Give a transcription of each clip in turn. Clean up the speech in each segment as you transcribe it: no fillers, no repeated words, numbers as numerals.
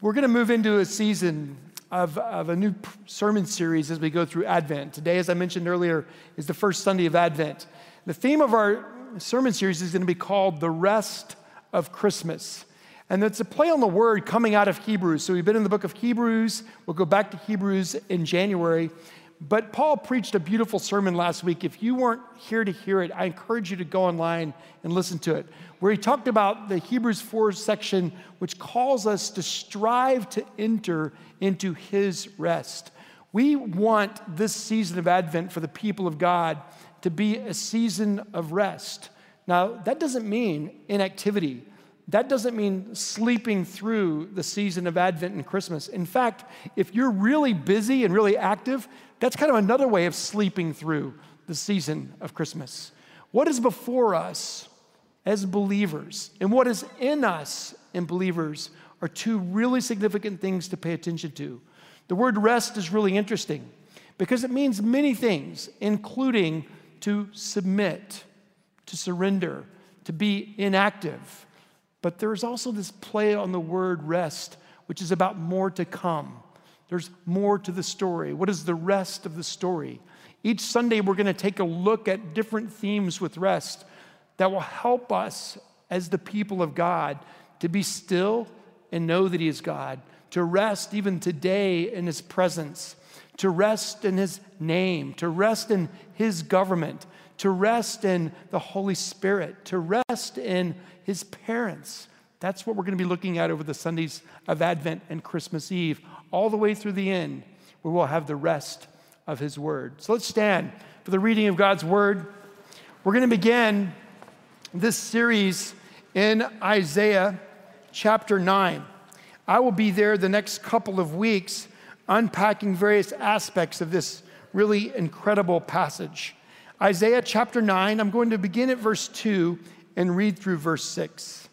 We're going to move into a season of a new sermon series as we go through Advent. Today, as I mentioned earlier, is the first Sunday of Advent. The theme of our sermon series is going to be called The Rest of Christmas. And it's a play on the word coming out of Hebrews. So we've been in the book of Hebrews. We'll go back to Hebrews in January. But Paul preached a beautiful sermon last week. If you weren't here to hear it, I encourage you to go online and listen to it, where he talked about the Hebrews 4 section, which calls us to strive to enter into his rest. We want this season of Advent for the people of God to be a season of rest. Now, that doesn't mean inactivity. That doesn't mean sleeping through the season of Advent and Christmas. In fact, if you're really busy and really active, that's kind of another way of sleeping through the season of Christmas. What is before us as believers and what is in us in believers are two really significant things to pay attention to. The word rest is really interesting because it means many things, including to submit, to surrender, to be inactive. But there's also this play on the word rest, which is about more to come. There's more to the story. What is the rest of the story? Each Sunday, we're going to take a look at different themes with rest that will help us as the people of God to be still and know that he is God, to rest even today in his presence, to rest in his name, to rest in his government, to rest in the Holy Spirit, to rest in his parents. That's what we're going to be looking at over the Sundays of Advent and Christmas Eve, all the way through the end, where we'll have the rest of his word. So let's stand for the reading of God's word. We're going to begin this series in Isaiah chapter 9. I will be there the next couple of weeks unpacking various aspects of this really incredible passage. Isaiah chapter 9, I'm going to begin at verse 2 and read through verse 6.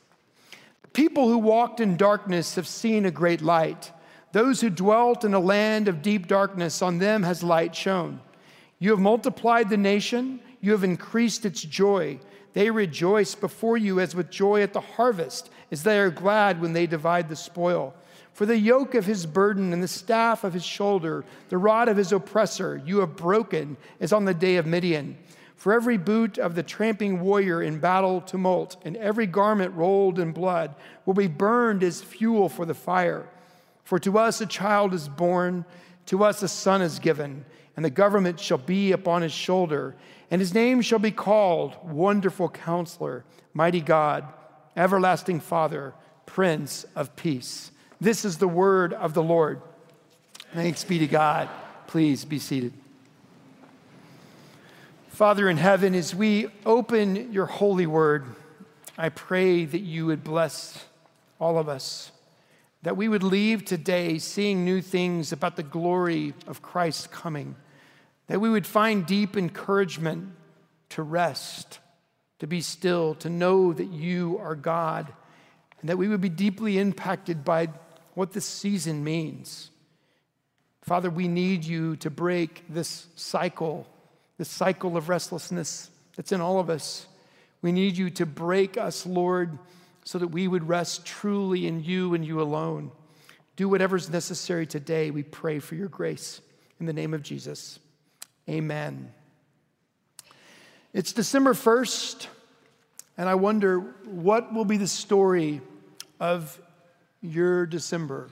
People who walked in darkness have seen a great light. Those who dwelt in a land of deep darkness, on them has light shone. You have multiplied the nation. You have increased its joy. They rejoice before you as with joy at the harvest, as they are glad when they divide the spoil. For the yoke of his burden and the staff of his shoulder, the rod of his oppressor, you have broken as on the day of Midian. For every boot of the tramping warrior in battle tumult, and every garment rolled in blood, will be burned as fuel for the fire. For to us a child is born, to us a son is given, and the government shall be upon his shoulder, and his name shall be called Wonderful Counselor, Mighty God, Everlasting Father, Prince of Peace. This is the word of the Lord. Thanks be to God. Please be seated. Father in heaven, as we open your holy word, I pray that you would bless all of us, that we would leave today seeing new things about the glory of Christ's coming, that we would find deep encouragement to rest, to be still, to know that you are God, and that we would be deeply impacted by what this season means. Father, we need you to break this cycle of restlessness that's in all of us. We need you to break us, Lord, so that we would rest truly in you and you alone. Do whatever's necessary today. We pray for your grace. In the name of Jesus, amen. It's December 1st, and I wonder what will be the story of your December.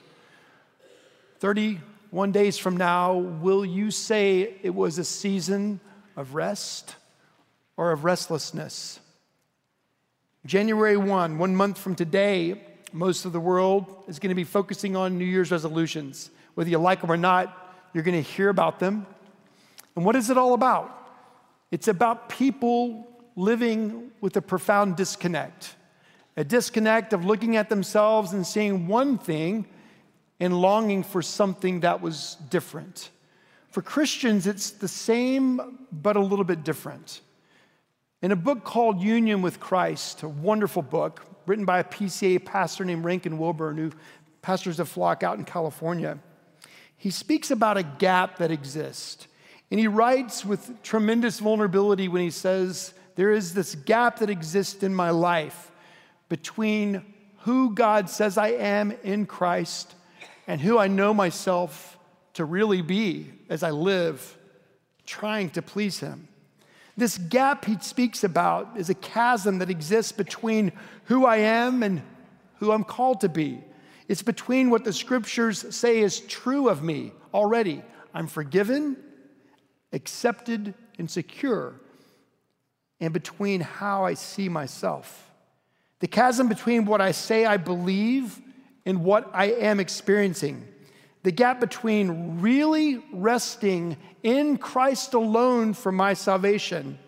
31 days from now, will you say it was a season of rest or of restlessness? January 1 month from today, most of the world is going to be focusing on New Year's resolutions. Whether you like them or not, you're going to hear about them. And what is it all about? It's about people living with a profound disconnect. A disconnect of looking at themselves and seeing one thing and longing for something that was different. For Christians, it's the same, but a little bit different. In a book called Union with Christ, a wonderful book written by a PCA pastor named Rankin Wilburn, who pastors a flock out in California, he speaks about a gap that exists. And he writes with tremendous vulnerability when he says, there is this gap that exists in my life between who God says I am in Christ and who I know myself to really be as I live trying to please him. This gap he speaks about is a chasm that exists between who I am and who I'm called to be. It's between what the scriptures say is true of me already. I'm forgiven, accepted, and secure, and between how I see myself. The chasm between what I say I believe and what I am experiencing. The gap between really resting in Christ alone for my salvation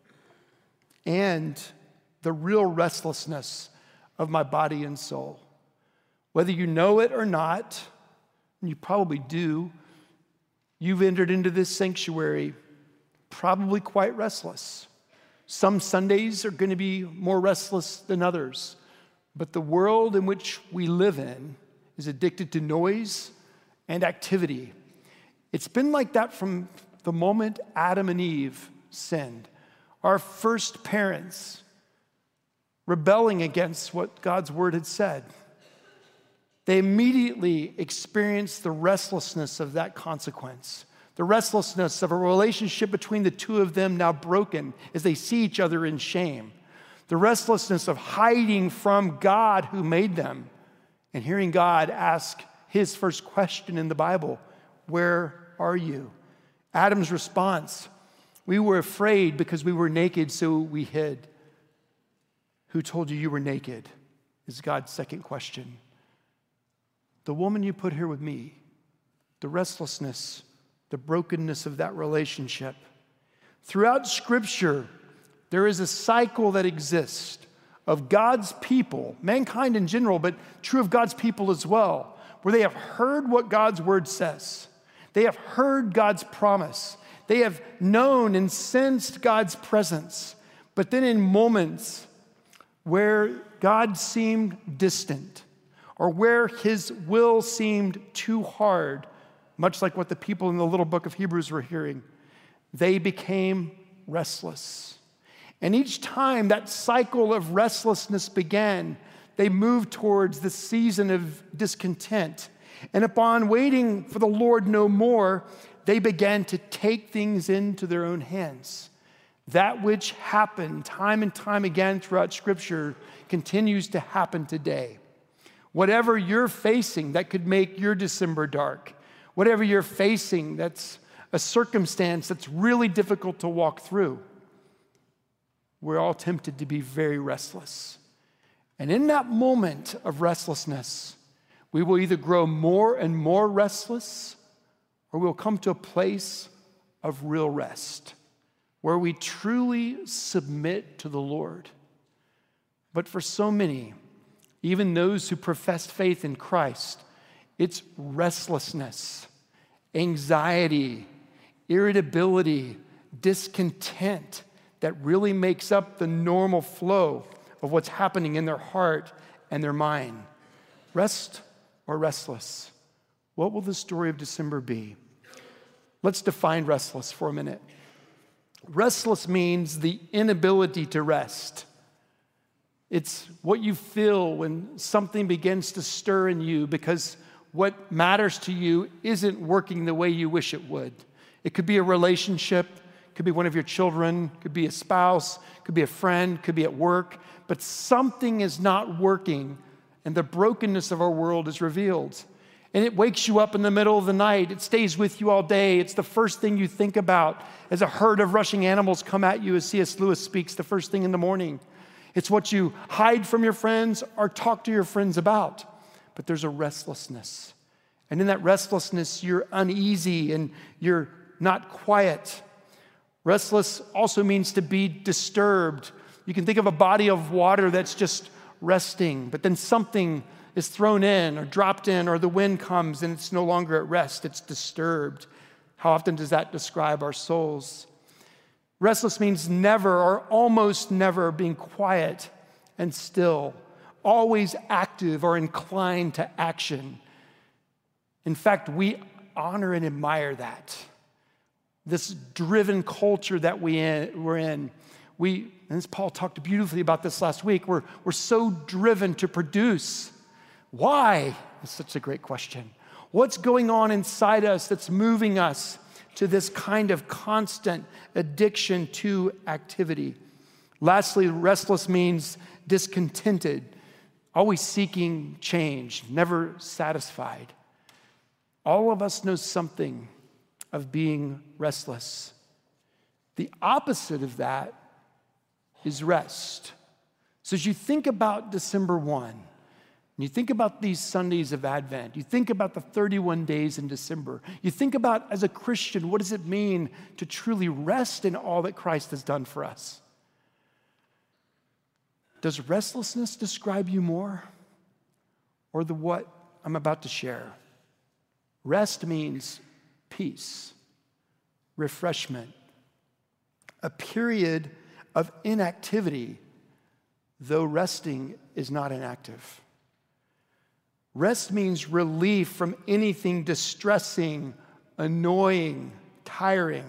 and the real restlessness of my body and soul. Whether you know it or not, and you probably do, you've entered into this sanctuary probably quite restless. Some Sundays are going to be more restless than others, but the world in which we live in is addicted to noise and activity. It's been like that from the moment Adam and Eve sinned. Our first parents rebelling against what God's word had said. They immediately experienced the restlessness of that consequence, the restlessness of a relationship between the two of them now broken as they see each other in shame, the restlessness of hiding from God who made them and hearing God ask his first question in the Bible, "Where are you?" Adam's response, "We were afraid because we were naked, so we hid." "Who told you you were naked?" is God's second question. The woman you put here with me, the restlessness, the brokenness of that relationship. Throughout Scripture, there is a cycle that exists of God's people, mankind in general, but true of God's people as well, where they have heard what God's word says. They have heard God's promise. They have known and sensed God's presence. But then in moments where God seemed distant, or where his will seemed too hard, much like what the people in the little book of Hebrews were hearing, they became restless. And each time that cycle of restlessness began, they moved towards the season of discontent. And upon waiting for the Lord no more, they began to take things into their own hands. That which happened time and time again throughout Scripture continues to happen today. Whatever you're facing that could make your December dark, whatever you're facing that's a circumstance that's really difficult to walk through, we're all tempted to be very restless. And in that moment of restlessness, we will either grow more and more restless, or we'll come to a place of real rest, where we truly submit to the Lord. But for so many, even those who profess faith in Christ, it's restlessness, anxiety, irritability, discontent that really makes up the normal flow of what's happening in their heart and their mind. Rest or restless? What will the story of December be? Let's define restless for a minute. Restless means the inability to rest. It's what you feel when something begins to stir in you because what matters to you isn't working the way you wish it would. It could be a relationship, could be one of your children, could be a spouse, could be a friend, could be at work, but something is not working and the brokenness of our world is revealed. And it wakes you up in the middle of the night. It stays with you all day. It's the first thing you think about as a herd of rushing animals come at you, as C.S. Lewis speaks, the first thing in the morning. It's what you hide from your friends or talk to your friends about. But there's a restlessness. And in that restlessness, you're uneasy and you're not quiet. Restless also means to be disturbed. You can think of a body of water that's just resting, but then something is thrown in or dropped in, or the wind comes and it's no longer at rest, it's disturbed. How often does that describe our souls? Restless means never or almost never being quiet and still, always active or inclined to action. In fact, we honor and admire that. This driven culture that we're in. And as Paul talked beautifully about this last week, we're so driven to produce. Why? It's such a great question. What's going on inside us that's moving us to this kind of constant addiction to activity? Lastly, restless means discontented, always seeking change, never satisfied. All of us know something of being restless. The opposite of that is rest. So as you think about December 1, and you think about these Sundays of Advent, you think about the 31 days in December, you think about, as a Christian, what does it mean to truly rest in all that Christ has done for us? Does restlessness describe you more, or what I'm about to share? Rest means peace, refreshment, a period of inactivity, though resting is not inactive. Rest means relief from anything distressing, annoying, tiring.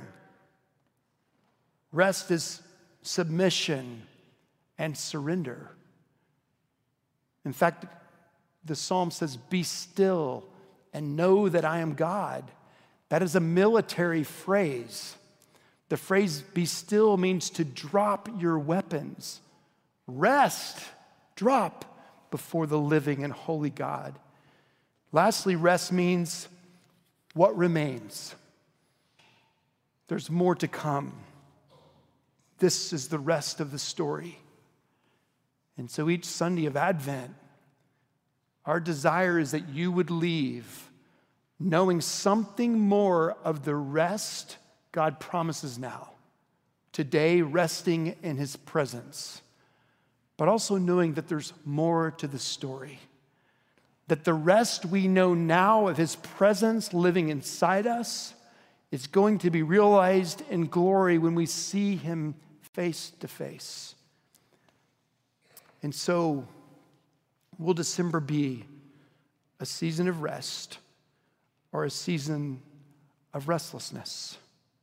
Rest is submission and surrender. In fact, the psalm says, "Be still and know that I am God." That is a military phrase. The phrase "be still" means to drop your weapons. Rest, drop before the living and holy God. Lastly, rest means what remains. There's more to come. This is the rest of the story. And so each Sunday of Advent, our desire is that you would leave knowing something more of the rest God promises now. Today, resting in His presence, but also knowing that there's more to the story. That the rest we know now of His presence living inside us is going to be realized in glory when we see Him face to face. And so, will December be a season of rest or a season of restlessness?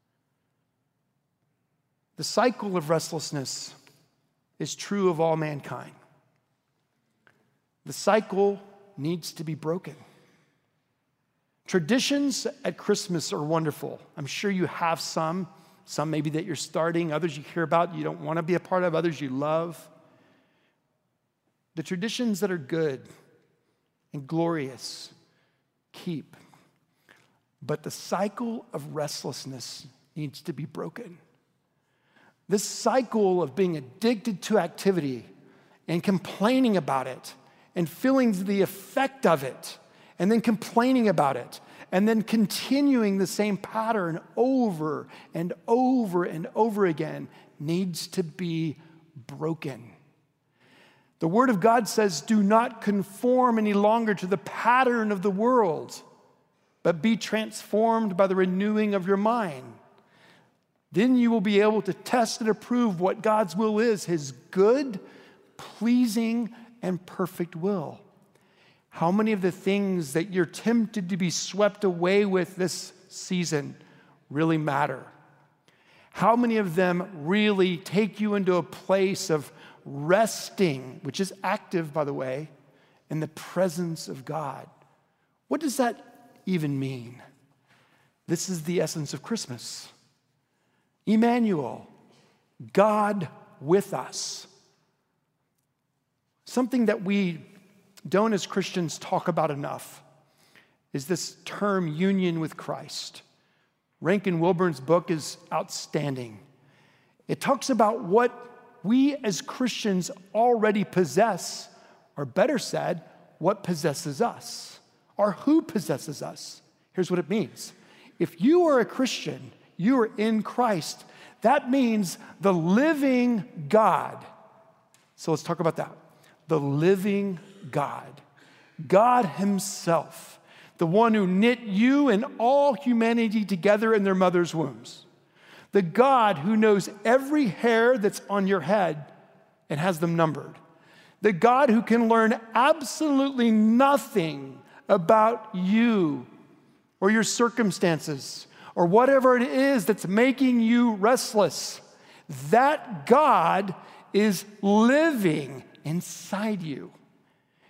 The cycle of restlessness is true of all mankind. The cycle needs to be broken. Traditions at Christmas are wonderful. I'm sure you have some maybe that you're starting, others you hear about you don't want to be a part of, others you love. The traditions that are good and glorious, keep. But the cycle of restlessness needs to be broken. This cycle of being addicted to activity and complaining about it and feeling the effect of it and then complaining about it and then continuing the same pattern over and over and over again needs to be broken. The Word of God says, "Do not conform any longer to the pattern of the world, but be transformed by the renewing of your mind. Then you will be able to test and approve what God's will is, His good, pleasing, and perfect will." How many of the things that you're tempted to be swept away with this season really matter? How many of them really take you into a place of resting, which is active, by the way, in the presence of God? What does that even mean? This is the essence of Christmas. Emmanuel, God with us. Something that we don't as Christians talk about enough is this term union with Christ. Rankin Wilbourn's book is outstanding. It talks about what we as Christians already possess, or better said, what possesses us, or who possesses us. Here's what it means. If you are a Christian, you are in Christ. That means the living God. So let's talk about that. The living God. God Himself, the one who knit you and all humanity together in their mother's wombs. The God who knows every hair that's on your head and has them numbered. The God who can learn absolutely nothing about you or your circumstances or whatever it is that's making you restless. That God is living inside you.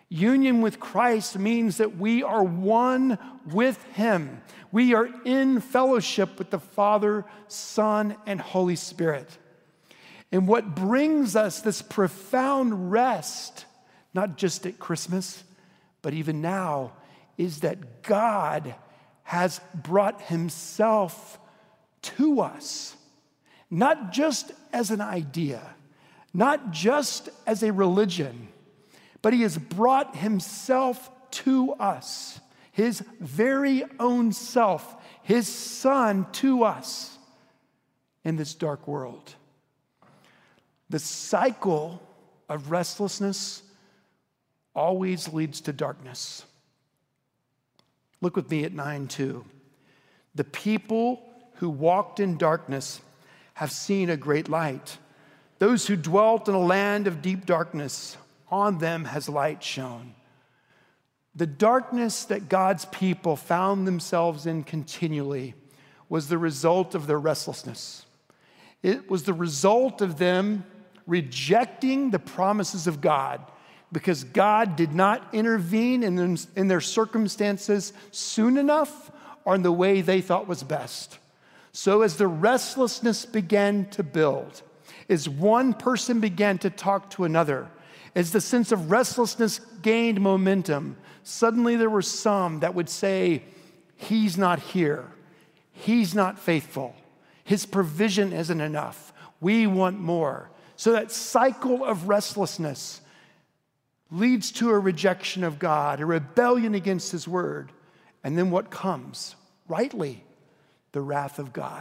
Union with Christ means that we are one with him. We are in fellowship with the Father, Son, and Holy Spirit. And what brings us this profound rest, not just at Christmas, but even now, is that God has brought himself to us, not just as an idea, not just as a religion, but he has brought himself to us, his very own self, his Son to us in this dark world. The cycle of restlessness always leads to darkness. Look with me at 9:2. The people who walked in darkness have seen a great light. Those who dwelt in a land of deep darkness, on them has light shone. The darkness that God's people found themselves in continually was the result of their restlessness. It was the result of them rejecting the promises of God because God did not intervene in their circumstances soon enough or in the way they thought was best. So as the restlessness began to build, as one person began to talk to another, as the sense of restlessness gained momentum, suddenly there were some that would say, he's not here. He's not faithful. His provision isn't enough. We want more. So that cycle of restlessness leads to a rejection of God, a rebellion against his word. And then what comes? Rightly, the wrath of God.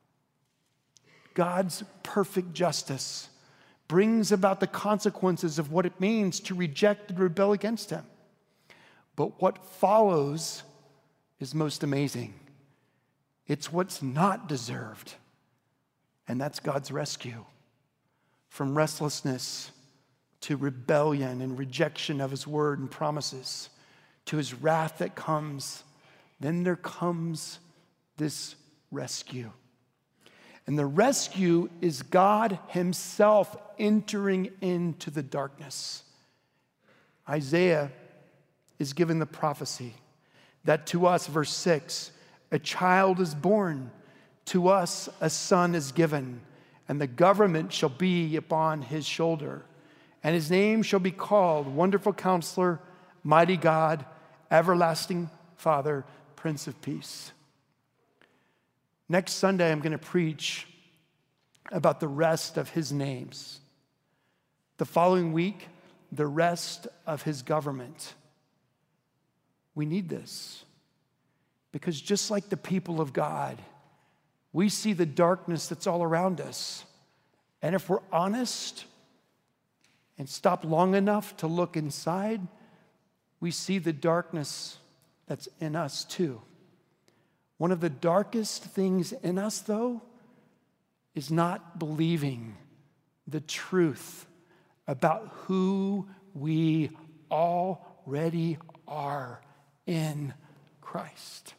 God's perfect justice brings about the consequences of what it means to reject and rebel against him. But what follows is most amazing. It's what's not deserved, and that's God's rescue. From restlessness to rebellion and rejection of his word and promises, to his wrath that comes, then there comes this rescue. And the rescue is God himself entering into the darkness. Isaiah is given the prophecy that to us, verse 6, a child is born, to us a son is given, and the government shall be upon his shoulder. And his name shall be called Wonderful Counselor, Mighty God, Everlasting Father, Prince of Peace. Next Sunday, I'm going to preach about the rest of his names. The following week, the rest of his government. We need this because just like the people of God, we see the darkness that's all around us. And if we're honest and stop long enough to look inside, we see the darkness that's in us too. One of the darkest things in us, though, is not believing the truth about who we already are in Christ.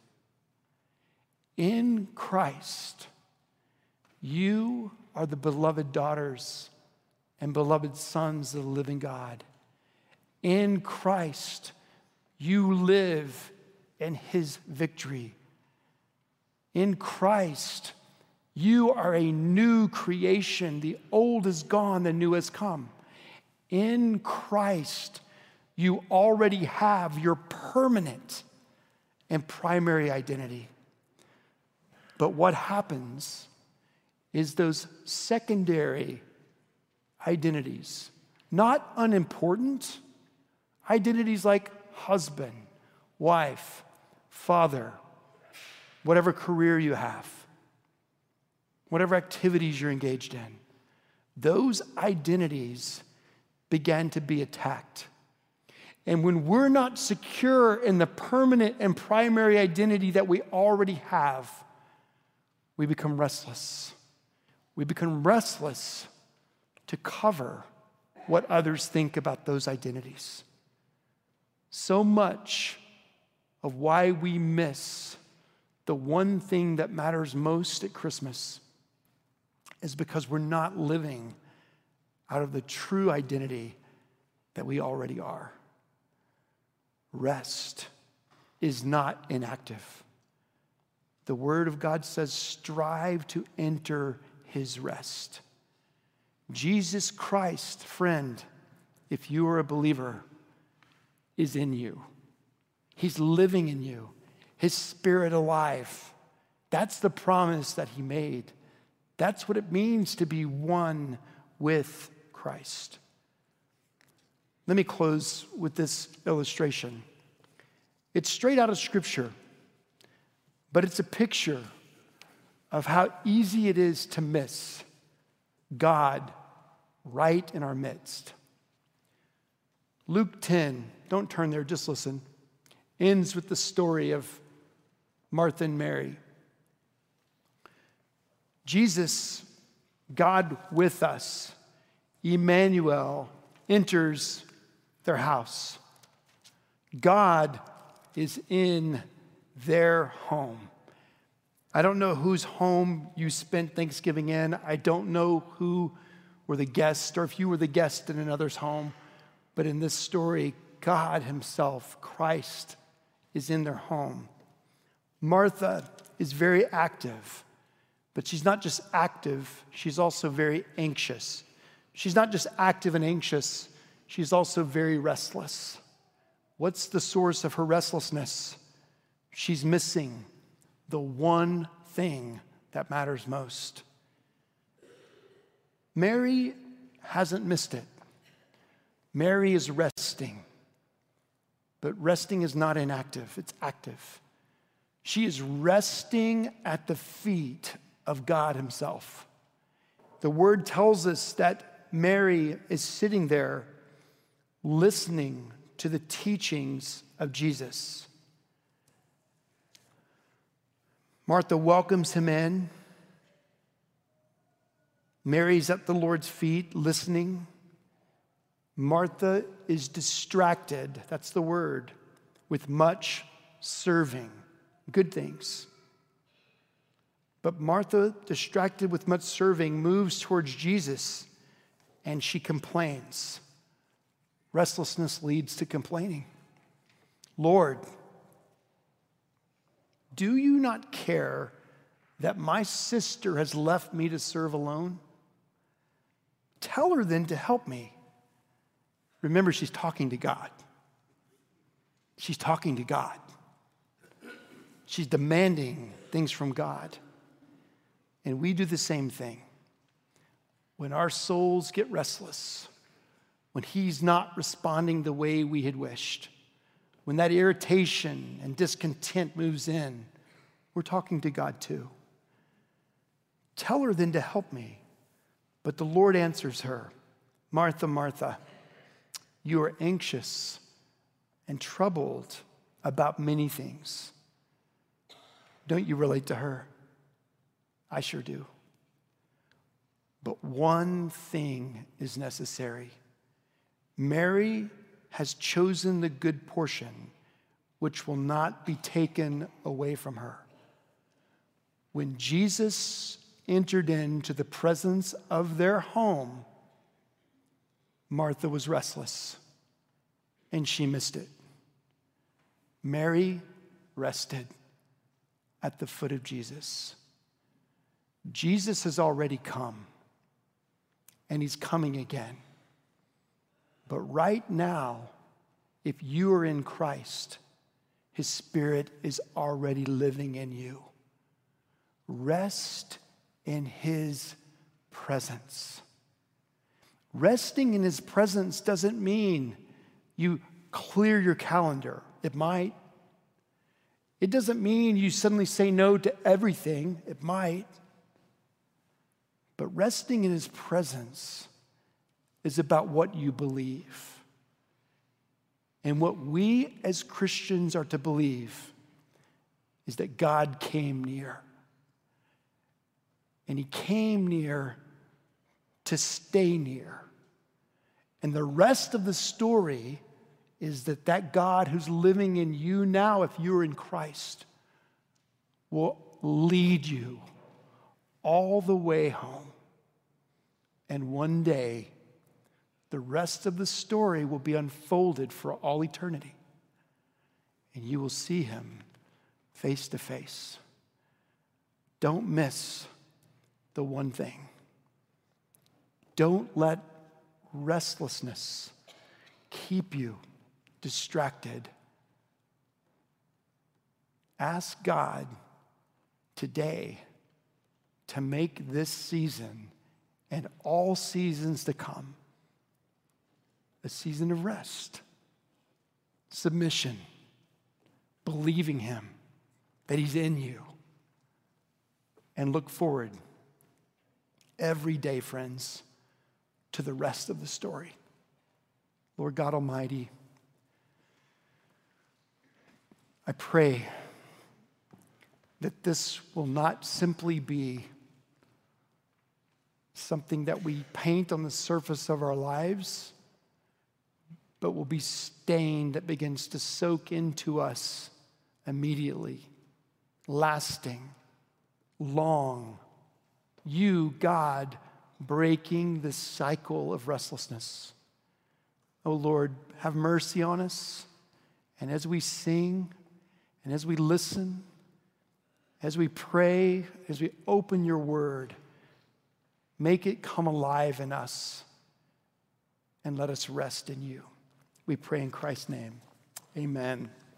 In Christ, you are the beloved daughters and beloved sons of the living God. In Christ, you live in his victory. In Christ, you are a new creation. The old is gone, the new has come. In Christ, you already have your permanent and primary identity. But what happens is those secondary identities, not unimportant, identities like husband, wife, father, whatever career you have, whatever activities you're engaged in, those identities began to be attacked. And when we're not secure in the permanent and primary identity that we already have, we become restless. We become restless to cover what others think about those identities. So much of why we miss the one thing that matters most at Christmas is because we're not living out of the true identity that we already are. rest is not inactive. The Word of God says, strive to enter his rest. Jesus Christ, friend, if you are a believer, is in you. He's living in you, his Spirit alive. That's the promise that he made. That's what it means to be one with Christ. Let me close with this illustration. It's straight out of Scripture, but it's a picture of how easy it is to miss God right in our midst. Luke 10, don't turn there, just listen, ends with the story of Martha and Mary. Jesus, God with us, Emmanuel, enters their house. God is in their home. I don't know whose home you spent Thanksgiving in. I don't know who were the guests or if you were the guest in another's home. But in this story, God himself, Christ, is in their home. Martha is very active, but she's not just active, she's also very anxious. She's not just active and anxious, she's also very restless. What's the source of her restlessness? She's missing the one thing that matters most. Mary hasn't missed it. Mary is resting. But resting is not inactive, it's active. She is resting at the feet of God himself. The word tells us that Mary is sitting there listening to the teachings of Jesus. Martha welcomes him in. Mary's at the Lord's feet listening. Martha is distracted, that's the word, with much serving, good things. But Martha, distracted with much serving, moves towards Jesus and she complains. Restlessness leads to complaining. Lord, do you not care that my sister has left me to serve alone? Tell her then to help me. Remember, she's talking to God. She's talking to God. She's demanding things from God. And we do the same thing. When our souls get restless, when he's not responding the way we had wished, when that irritation and discontent moves in, we're talking to God too. Tell her then to help me. But the Lord answers her, Martha, Martha, you are anxious and troubled about many things. Don't you relate to her? I sure do. But one thing is necessary. Mary has chosen the good portion, which will not be taken away from her. When Jesus entered into the presence of their home, Martha was restless, and she missed it. Mary rested at the foot of Jesus. Jesus has already come, and he's coming again. But right now, if you are in Christ, his Spirit is already living in you. Rest in his presence. Resting in his presence doesn't mean you clear your calendar. It might. It doesn't mean you suddenly say no to everything. It might. But resting in his presence is about what you believe. And what we as Christians are to believe is that God came near. And he came near to stay near. And the rest of the story is that God who's living in you now, if you're in Christ, will lead you all the way home. And one day, the rest of the story will be unfolded for all eternity. and you will see him face to face. Don't miss the one thing. Don't let restlessness keep you distracted. Ask God today to make this season and all seasons to come a season of rest, submission, believing him that he's in you, and look forward every day, friends, to the rest of the story. Lord God Almighty, I pray that this will not simply be something that we paint on the surface of our lives, but will be stain that begins to soak into us immediately, lasting, long. You, God, breaking the cycle of restlessness. Oh Lord, have mercy on us. And as we sing, and as we listen, as we pray, as we open your word, make it come alive in us and let us rest in you. We pray in Christ's name. Amen.